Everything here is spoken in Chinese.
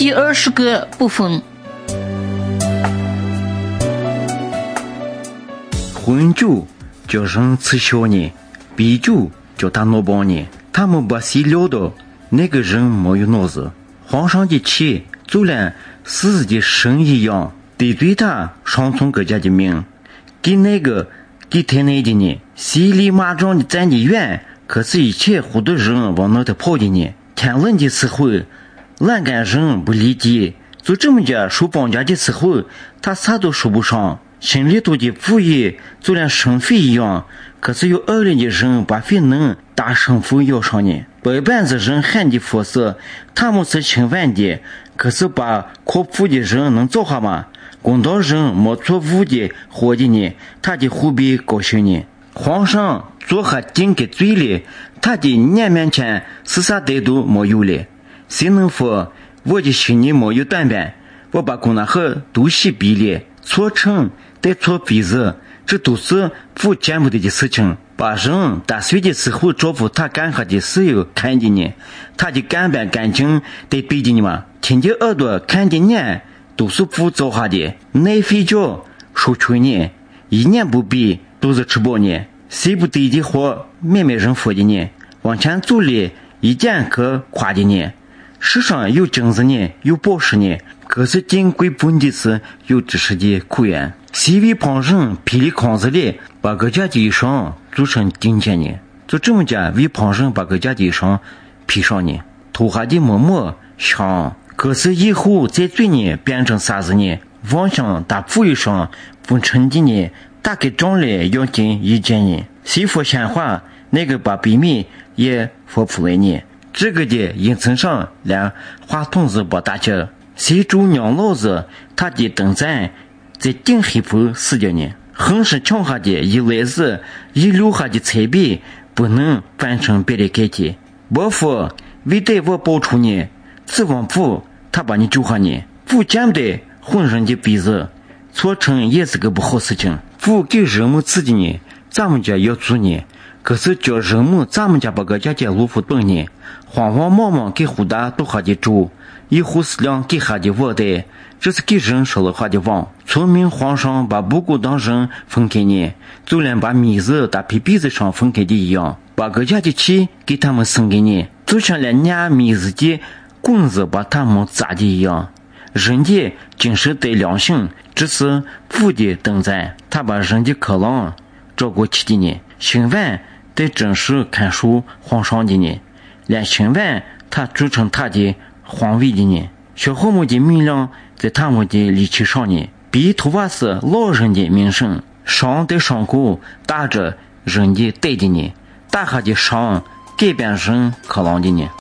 第20个部分。 混酒叫人吃小呢，啤酒叫他脑包呢。他们把谁聊到那个人没有脑子，皇上的气就连死的神一样，得罪他上从各家的命，给那个给太奶的呢，谁离马上的站得远，可是一切糊涂人往那头跑的呢。天冷的时候，栏杆人不理解，就这么着受绑架的时候，他啥都说不上，心里头的富裕就连生肺一样。可是有恶劣的人把肺能打生肺要上呢，白板子人喊的佛色，他们是清晚的，可是把靠谱的人能造化吗？公道人没错误的活的呢，他的虎背高兴呢。皇上做下定个罪了，他的脸面前是啥态度没有了。谁能说我的心里没有短板？我把公那和都洗鼻了，错称带错鼻子，这都是不见不得的事情。把人打碎的时候照顾他干啥的事有看的呢，他的干板干净得对的呢嘛，听的耳朵看的眼都是不造下的。内飞脚说吹呢，一年不比都是吃饱呢，谁不对的话没人说的呢，往前走了一点可夸的呢。世上有金子呢，有宝石呢，可是金贵本的是有知识的苦眼。谁为旁人披里筐子里把个家的衣裳做成金钱呢？就这么讲，为旁人把个家的衣裳披上呢，头下的馍馍香。可是以后在嘴呢变成啥子呢？妄想打富裕上不成的呢，大概将来要进一件呢。谁说闲话，那个把秘密也说出来呢？这个的阴层上连话筒子不打起，谁主娘老子他的灯盏在顶黑铺死掉呢？横是抢下的一来子一留下的彩笔不能翻成别的改体。伯父为带我报仇呢，此光父他把你救下呢，父见不得浑身的鼻子，错成也是个不好事情。父给人们自己呢，咱们家要做呢，可是叫人们咱们家把个家路不懂呢，慌慌忙忙给胡大都下的主，一户四两给下的我的，这是给人说了话的谎。聪明皇上把不顾当人分开呢，就连把米子打皮鼻子上分开的一样，把个家的气给他们生给你，就像连娘米子的棍子把他们砸的一样。人的精神得良心，这是父的灯盏，他把人的可浪照顾起的呢。新晚得真是看书皇上的呢，连新晚他铸成他的皇位的呢。小后母的命令在他们的力气上呢，比头发是老人的名声，伤在伤口打着人的带的呢，打下的伤改变人可浪的呢。